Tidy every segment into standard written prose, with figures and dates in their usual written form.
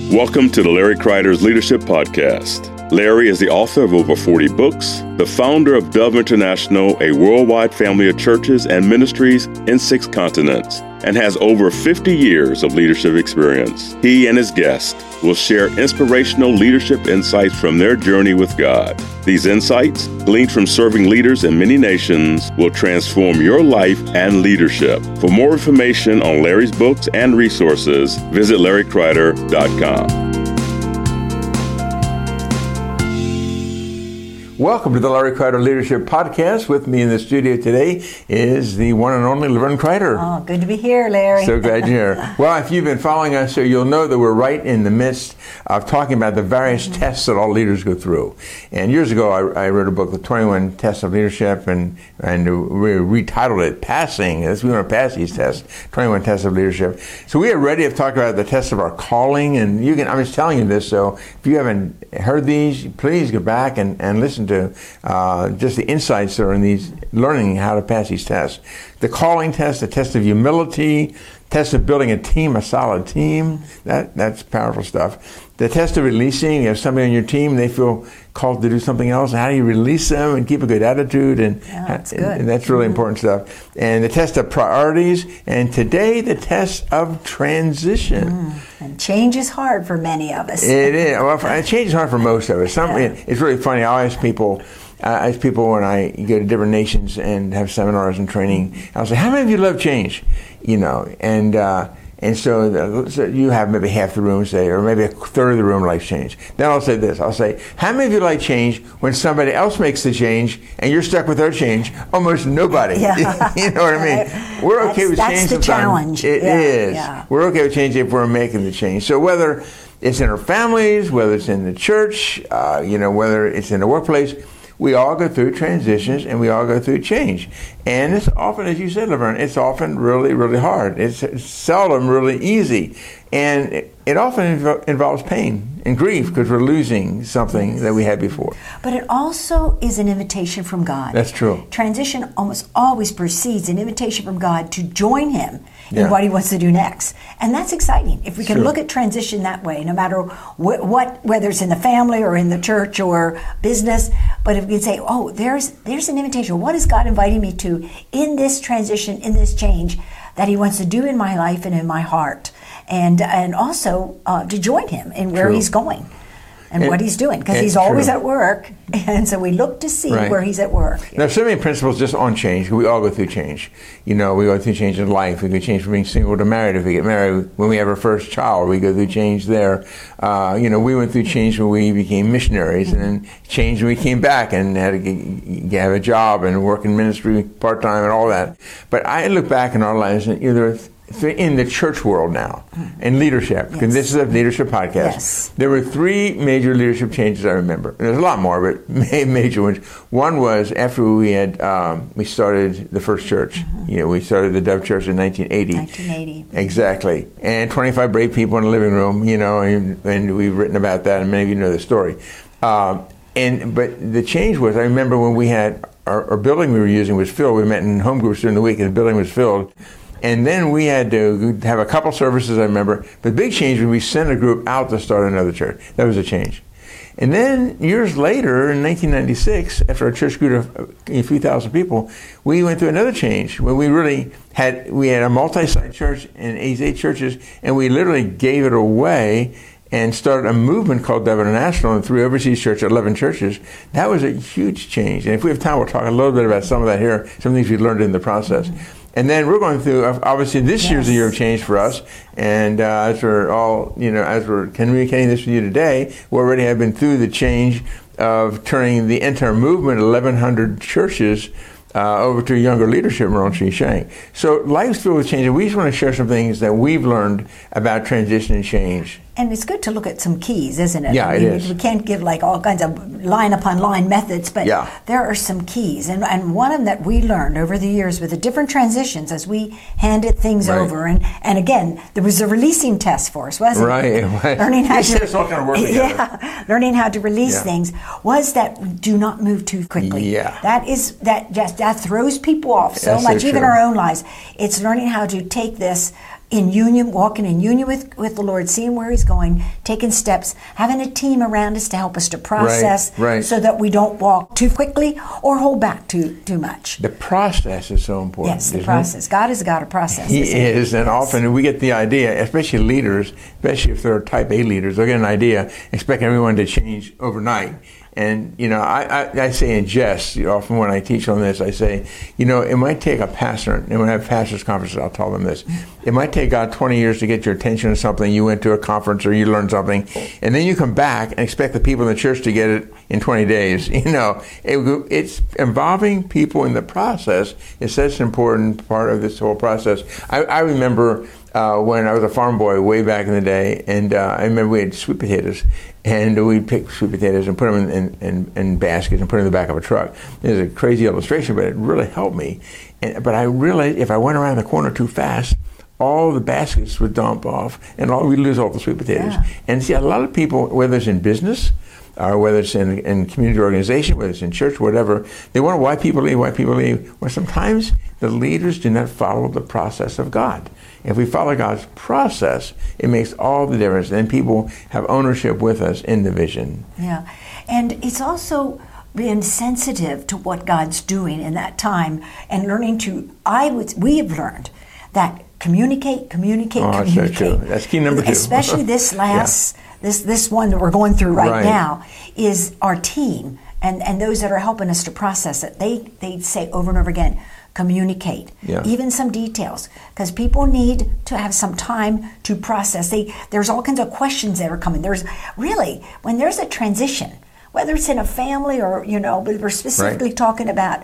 Welcome to the Larry Kreider's Leadership Podcast. Larry is the author of over 40 books, the founder of Dove International, a worldwide family of churches and ministries in 6 continents, and has over 50 years of leadership experience. He and his guests will share inspirational leadership insights from their journey with God. These insights, gleaned from serving leaders in many nations, will transform your life and leadership. For more information on Larry's books and resources, visit LarryKreider.com. Welcome to the Larry Kreider Leadership Podcast. With me in the studio today is the one and only Laverne Kreider. Oh, good to be here, Larry. So glad you're here. Well, if you've been following us, so you'll know that we're right in the midst of talking about the various tests that all leaders go through. And years ago, I wrote a book, The 21 Tests of Leadership, and we retitled it Passing, as we want to pass these tests, 21 Tests of Leadership. So we are ready to talk about the tests of our calling, and I'm just telling you this, so if you haven't heard these, please go back and listen to just the insights that are in these, learning how to pass these tests. The calling test, the test of humility, test of building a team, a solid team, that's powerful stuff. The test of releasing, you have somebody on your team, they feel called to do something else, how do you release them and keep a good attitude? And that's good. And that's really important stuff. And the test of priorities, and today the test of transition. And change is hard for many of us. It is. Well, change is hard for most of us. It's really funny. I ask people when I go to different nations and have seminars and training, I'll say, how many of you love change? And so you have maybe half the room say, or maybe a third of the room likes change. Then I'll say this, I'll say, how many of you like change when somebody else makes the change and you're stuck with their change? Almost nobody. Yeah. You know what I mean? We're okay with change sometimes. That's the challenge. It is. Yeah. We're okay with change if we're making the change. So whether it's in our families, whether it's in the church, whether it's in the workplace, we all go through transitions and we all go through change. And it's often, as you said, Laverne, it's often really, really hard. It's seldom really easy. And it often involves pain and grief because we're losing something that we had before. But it also is an invitation from God. That's true. Transition almost always precedes an invitation from God to join Him in what He wants to do next. And that's exciting. If we can look at transition that way, no matter whether it's in the family or in the church or business, but if we can say, oh, there's an invitation. What is God inviting me to in this transition, in this change that He wants to do in my life and in my heart? And also to join Him in where He's going and what He's doing, because He's always at work, and so we look to see where He's at work. Now, so many principles just on change. We all go through change. We go through change in life. We go change from being single to married. If we get married, when we have our first child, we go through change there. We went through change when we became missionaries, and then change when we came back and had to have a job and work in ministry part-time and all that. But I look back in our lives, and in the church world now, in leadership, because this is a leadership podcast. Yes. There were 3 major leadership changes I remember. There's a lot more, but major ones. One was after we started the first church. We started the Dove Church in 1980. 1980. Exactly. And 25 brave people in the living room, and we've written about that, and many of you know the story. But the change was, I remember when we had, our building we were using was filled. We met in home groups during the week, and the building was filled. And then we had to have a couple services, I remember. But the big change when we sent a group out to start another church. That was a change. And then years later, in 1996, after our church grew to a few thousand people, we went through another change where we had a multi-site church and 8 churches, and we literally gave it away and started a movement called Dove International and 3 overseas churches, 11 churches. That was a huge change. And if we have time, we'll talk a little bit about some of that here, some things we learned in the process. And then we're going through, obviously this year's a year of change for us. And as we're communicating this with you today, we already have been through the change of turning the entire movement, 1,100 churches, over to younger leadership, Maronchi Shang. So life's filled with change, and we just want to share some things that we've learned about transition and change. And it's good to look at some keys, isn't it? Yeah, it is. We can't give like all kinds of line upon line methods, but there are some keys. And one of them that we learned over the years with the different transitions as we handed things over. And again, there was a releasing test for us, wasn't it? Right. Learning how learning how to release things was that do not move too quickly. Yeah. That throws people off so much, even our own lives. It's learning how to take this in union, walking in union with the Lord, seeing where He's going, taking steps, having a team around us to help us to process, right. so that we don't walk too quickly or hold back too much. The process is so important. Yes, the process. God is a God of process. He is, and often we get the idea, especially leaders, especially if they're type A leaders, they'll get an idea, expect everyone to change overnight. And, I say in jest, often when I teach on this, I say, it might take a pastor, and when I have pastors' conferences, I'll tell them this. It might take God 20 years to get your attention to something. You went to a conference or you learned something, and then you come back and expect the people in the church to get it in 20 days. It's involving people in the process is such an important part of this whole process. I remember when I was a farm boy way back in the day, and I remember we had sweet potatoes, and we'd pick sweet potatoes and put them in baskets and put them in the back of a truck. It was a crazy illustration, but it really helped me. But I realized if I went around the corner too fast, all the baskets would dump off, and we'd lose all the sweet potatoes. Yeah. And see, a lot of people, whether it's in business, or whether it's in community organization, whether it's in church, whatever, they wonder why people leave. Well, sometimes the leaders do not follow the process of God. If we follow God's process, it makes all the difference. And people have ownership with us in the vision. Yeah, and it's also being sensitive to what God's doing in that time and learning to. We have learned that communicate. That's so true. That's key number 2. Especially this last. This one that we're going through right now is our team and those that are helping us to process it. They say over and over again, communicate, even some details, because people need to have some time to process. There's all kinds of questions that are coming. There's really, when there's a transition, whether it's in a family or, but we're specifically talking about,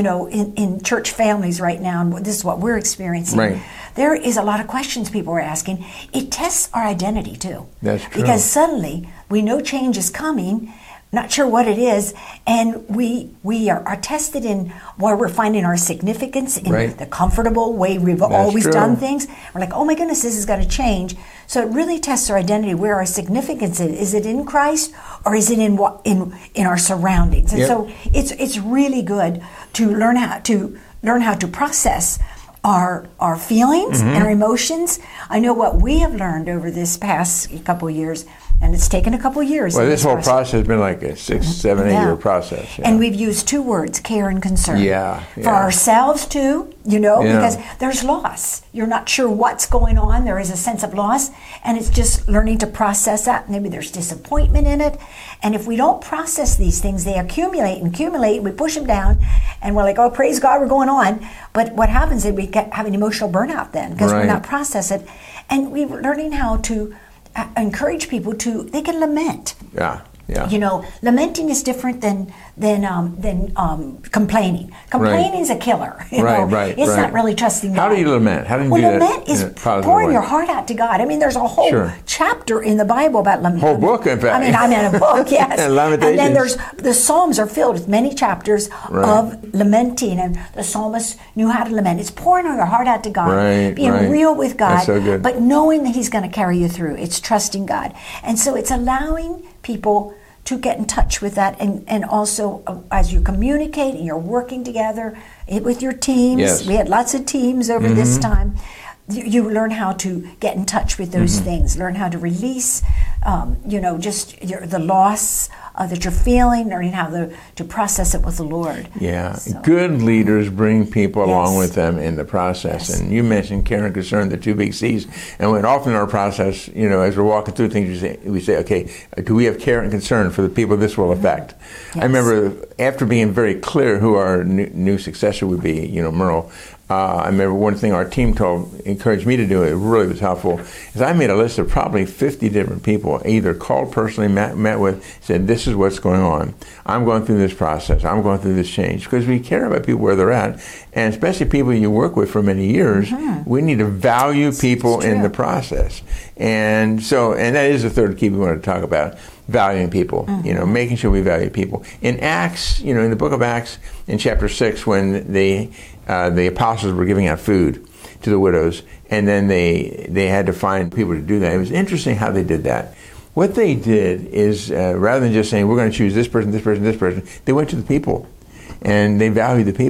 in church families right now, and this is what we're experiencing. Right. There is a lot of questions people are asking. It tests our identity too. That's true. Because suddenly we know change is coming, not sure what it is, and we are tested in where we're finding our significance in the comfortable way we've always done things. We're like, oh my goodness, this is going to change. So it really tests our identity, where our significance is. Is it in Christ, or is it in our surroundings? And so it's really good to learn how to process our feelings and our emotions. I know what we have learned over this past couple of years, and it's taken a couple of years. Well, this whole process has been like a 6, 7, 8 year process. And we've used 2 words, care and concern. For ourselves too, because there's loss. You're not sure what's going on. There is a sense of loss, and it's just learning to process that. Maybe there's disappointment in it. And if we don't process these things, they accumulate and accumulate. We push them down, and we're like, oh, praise God, we're going on. But what happens is we have an emotional burnout then, because we're not processing it. And we're learning how to encourage people they can lament. Lamenting is different than complaining. Complaining is a killer. It's not really trusting God. How do you lament? How do you do that? Lament is pouring your heart out to God. I mean, there's a whole chapter in the Bible about lament. Whole book, in fact. I mean a book, yes. Lamentations. And then the Psalms are filled with many chapters of lamenting, and the psalmist knew how to lament. It's pouring your heart out to God, being real with God, but knowing that He's going to carry you through. It's trusting God. And so it's allowing people to get in touch with that, and also as you communicate and you're working together with your teams. We had lots of teams over this time. You learn how to get in touch with those things, learn how to release, just the loss that you're feeling, learning how to process it with the Lord. So. Good leaders bring people along with them in the process. And you mentioned care and concern, the 2 big C's. And when often in our process, as we're walking through things, we say, okay, do we have care and concern for the people this will affect? I remember after being very clear who our new successor would be, Merle, I remember one thing our team encouraged me to do, it really was helpful, is I made a list of probably 50 different people, either called personally, met with, said, this is what's going on. I'm going through this process. I'm going through this change. Because we care about people where they're at, and especially people you work with for many years, we need to value people in the process. And that is the third key we want to talk about, valuing people, making sure we value people. In Acts, in the book of Acts, in chapter 6, when the apostles were giving out food to the widows, and then they had to find people to do that. It was interesting how they did that. What they did is, rather than just saying, we're going to choose this person, this person, this person, they went to the people, and they valued the people.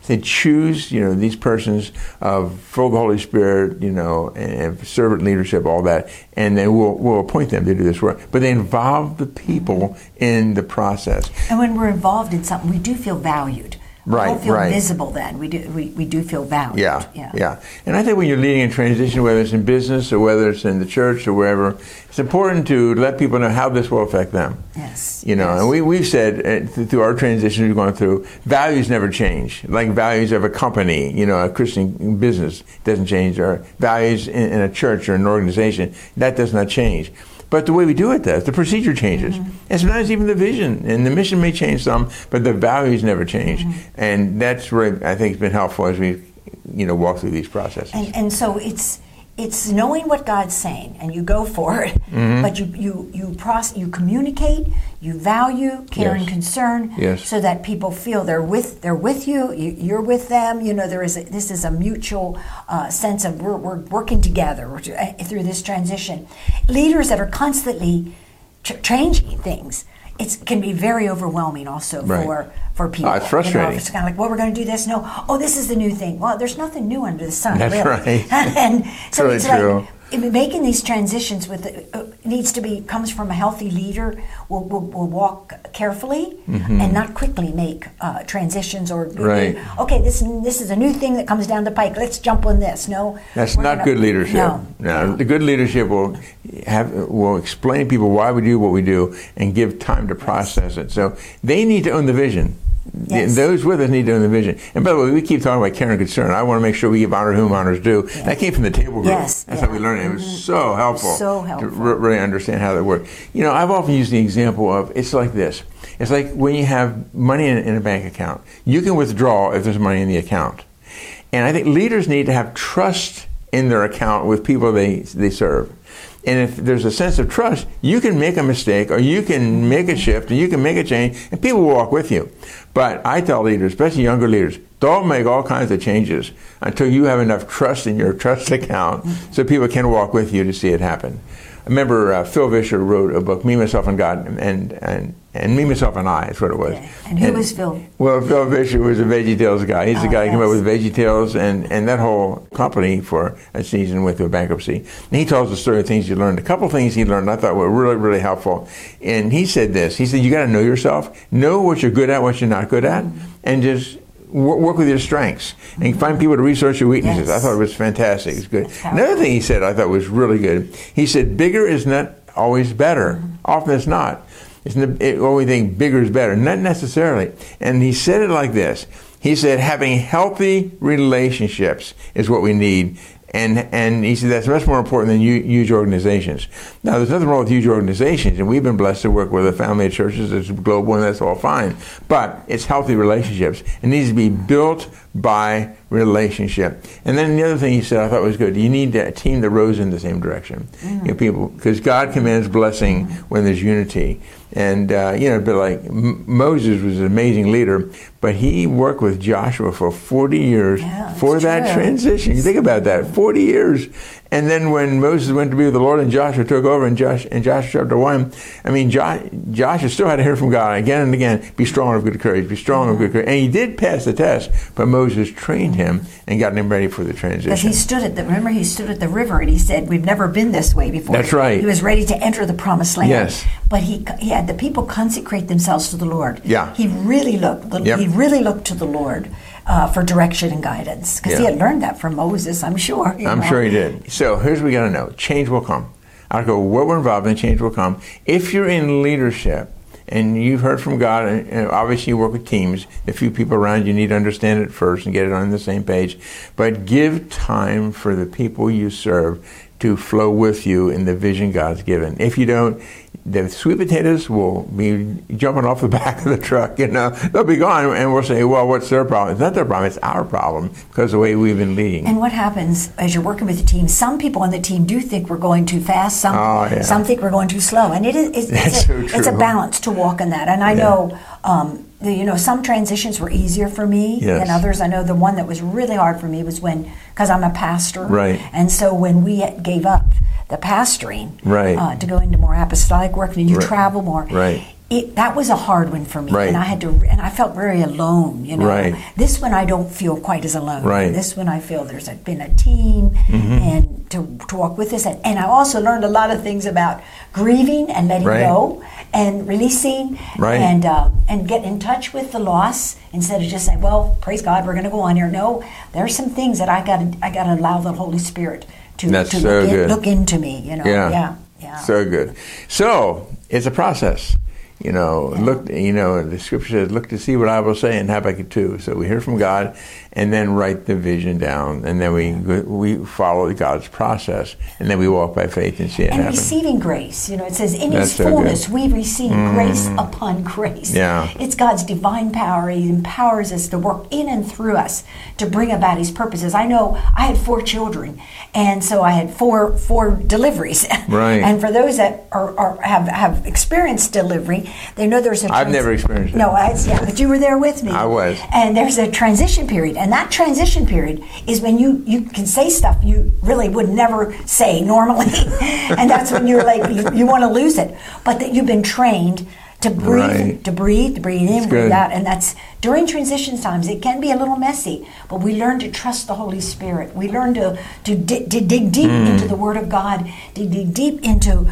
Say, choose, these persons full of the Holy Spirit, and servant leadership, all that, and then we'll appoint them to do this work. But they involve the people in the process. And when we're involved in something, we do feel valued. We don't feel visible then. We do feel valued. Yeah. And I think when you're leading a transition, whether it's in business or whether it's in the church or wherever, it's important to let people know how this will affect them. Yes. And we've said through our transition we've gone through, values never change. Like values of a company, a Christian business doesn't change. Or values in a church or an organization, that does not change. But the way we do it does. The procedure changes. And sometimes even the vision and the mission may change some, but the values never change. And that's where I think it's been helpful as we, walk through these processes. And so it's knowing what God's saying, and you go for it. But you communicate, you value, care and concern, so that people feel they're with you, you're with them. This is a mutual sense of we're working together through this transition. Leaders that are constantly changing things, it can be very overwhelming also for people. It's frustrating. It's kind of like, well, we're going to do this. No, this is the new thing. Well, there's nothing new under the sun. That's really. right. And so really it's true. like making these transitions comes from a healthy leader. Will walk carefully and not quickly make transitions or okay, this is a new thing that comes down the pike. Let's jump on this. No, that's not good leadership. No, the good leadership will explain to people why we do what we do and give time to process it. So they need to own the vision. Yes. Those with us need to own the vision. And by the way, we keep talking about care and concern. I want to make sure we give honor to whom honors due. Yes. That came from the table group. That's how we learned it. It was so helpful to really understand how that worked. I've often used the example of, it's like this. It's like when you have money in a bank account. You can withdraw if there's money in the account. And I think leaders need to have trust in their account with people they serve. And if there's a sense of trust, you can make a mistake, or you can make a shift, or you can make a change, and people will walk with you. But I tell leaders, especially younger leaders, don't make all kinds of changes until you have enough trust in your trust account so people can walk with you to see it happen. I remember Phil Vischer wrote a book, Me, Myself, and God, and Me, Myself, and I is what it was. Okay. And who was Phil? Well, Phil Vischer was a VeggieTales guy. He's the guy who came up with VeggieTales and that whole company for a season went through bankruptcy. And he tells the story of things he learned. A couple things he learned I thought were really, really helpful. And he said this. He said, you got to know yourself, know what you're good at, what you're not good at, and just work with your strengths and find people to research your weaknesses. I thought it was fantastic. It's good. Another thing he said I thought was really good. He said, bigger is not always better. Often it's not. We think bigger is better. Not necessarily. And he said it like this. He said, having healthy relationships is what we need. And he said that's much more important than huge organizations. Now, there's nothing wrong with huge organizations, and we've been blessed to work with a family of churches that's global, and that's all fine. But it's healthy relationships. It needs to be built by relationship. And then the other thing he said I thought was good. You need a team that rows in the same direction. People, because God commands blessing when there's unity. And, a bit like Moses was an amazing leader, but he worked with Joshua for 40 years for that transition. You think about that, 40 years. And then when Moses went to be with the Lord and Joshua took over in Joshua chapter 1, Joshua still had to hear from God again and again, be strong and of good courage, be strong and of good courage. And he did pass the test, but Moses trained him and got him ready for the transition. Because he stood at the river and he said, we've never been this way before. That's right. He was ready to enter the promised land. Yes. But he had the people consecrate themselves to the Lord. Yeah. He really looked to the Lord for direction and guidance. Because he had learned that from Moses, I'm sure. I'm sure he did. So here's what we got to know. Change will come. I don't know what we're involved in, change will come. If you're in leadership and you've heard from God, and obviously you work with teams, a few people around you need to understand it first and get it on the same page. But give time for the people you serve to flow with you in the vision God's given. If you don't, the sweet potatoes will be jumping off the back of the truck, They'll be gone, and we'll say, well, what's their problem? It's not their problem, it's our problem, because of the way we've been leading. And what happens as you're working with the team, some people on the team do think we're going too fast, some think we're going too slow. And it's a balance to walk in that. And I know, some transitions were easier for me than others. I know the one that was really hard for me was because I'm a pastor. Right. And so when we gave up the pastoring to go into more apostolic work and you travel more. Right. that was a hard one for me, Right. and I felt very alone. Right. This one I don't feel quite as alone. Right. This one I feel there's been a team, and to walk with us, and I also learned a lot of things about grieving and letting Right. go and releasing, Right. and get in touch with the loss instead of just saying, well, praise God, we're going to go on here. No, there's some things that I got to allow the Holy Spirit to look into me. Yeah. So good. So it's a process. Look. The scripture says, "Look to see what I will say," in Habakkuk 2. So we hear from God, and then write the vision down, and then we follow God's process, and then we walk by faith and see it happen. And receiving grace. It says, "In That's His so fullness we receive grace upon grace." Yeah. It's God's divine power. He empowers us to work in and through us to bring about His purposes. I know I had 4 children, and so I had four deliveries. Right. And for those that have experienced delivery, they know there's a. I've never experienced it. No, but you were there with me. I was. And there's a transition period, and that transition period is when you can say stuff you really would never say normally, and that's when you're like you want to lose it, but that you've been trained to breathe, Right. to breathe in, That's breathe good. out, and that's during transition times. It can be a little messy, but we learn to trust the Holy Spirit. We learn to dig deep into the Word of God, to dig deep into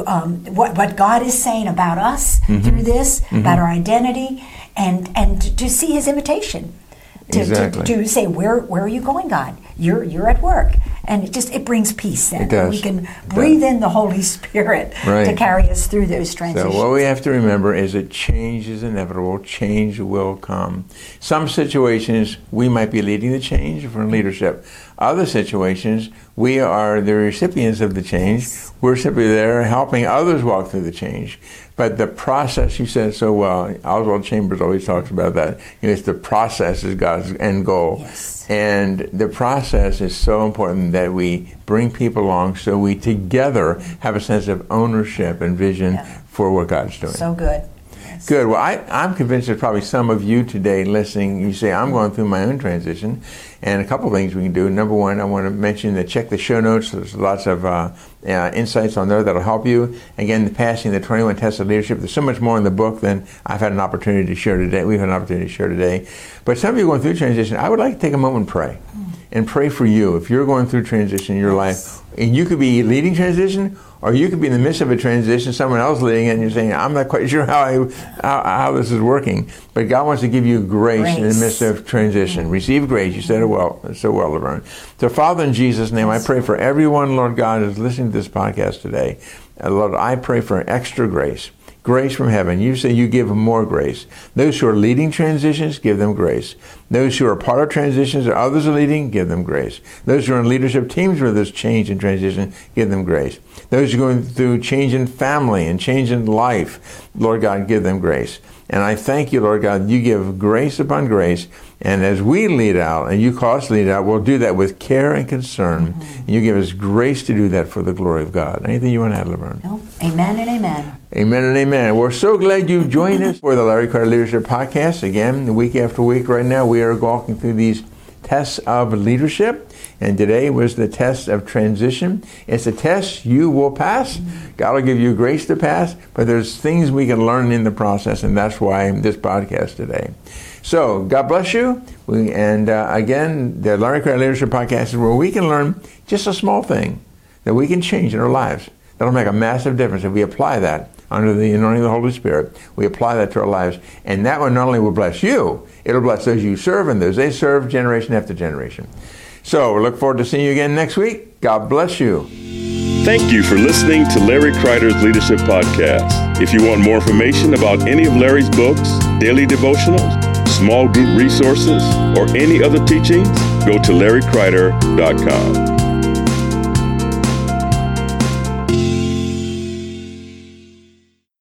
what God is saying about us through this, about our identity, and to see His invitation. Exactly. To say, where are you going, God? You're at work, and it brings peace. Then It does. we can breathe in the Holy Spirit Right. to carry us through those transitions. So what we have to remember is that change is inevitable. Change will come. Some situations we might be leading the change from leadership. Other situations we are the recipients of the change. We're simply there helping others walk through the change. But the process, you said so well, Oswald Chambers always talks about that. It's the process is God's end goal. Yes. And the process is so important that we bring people along so we together have a sense of ownership and vision for what God's doing. So good. Yes. Good. Well, I'm convinced there's probably some of you today listening. You say, I'm going through my own transition. And a couple of things we can do. Number one, I want to mention that check the show notes. There's lots of insights on there that'll help you. Again, the passing the 21 tests of leadership. There's so much more in the book than I've had an opportunity to share today. We've had an opportunity to share today. But some of you going through transition, I would like to take a moment and pray. And pray for you. If you're going through transition in your life, and you could be leading transition, or you could be in the midst of a transition, someone else leading it, and you're saying, I'm not quite sure how this is working. But God wants to give you grace in the midst of transition. Receive grace. You said it well, so well, Laverne. So, Father, in Jesus' name, I pray for everyone, Lord God, who's listening to this podcast today. Lord, I pray for extra grace. Grace from heaven. You say you give more grace. Those who are leading transitions, give them grace. Those who are part of transitions or others are leading, give them grace. Those who are in leadership teams where there's change and transition, give them grace. Those who are going through change in family and change in life, Lord God, give them grace. And I thank you, Lord God, you give grace upon grace. And as we lead out, and you call us to lead out, we'll do that with care and concern. And you give us grace to do that for the glory of God. Anything you want to add, Laverne? No. Amen and amen. Amen and amen. We're so glad you've joined us for the Larry Carter Leadership Podcast. Again, week after week right now, we are walking through these tests of leadership. And today was the test of transition. It's a test you will pass. God will give you grace to pass, but there's things we can learn in the process, and that's why this podcast today. So, God bless you. Again, the Larry Carter Leadership Podcast is where we can learn just a small thing that we can change in our lives. That'll make a massive difference if we apply that under the anointing of the Holy Spirit. We apply that to our lives. And that one not only will bless you, it'll bless those you serve and those they serve generation after generation. So we look forward to seeing you again next week. God bless you. Thank you for listening to Larry Kreider's Leadership Podcast. If you want more information about any of Larry's books, daily devotionals, small group resources, or any other teachings, go to LarryKreider.com.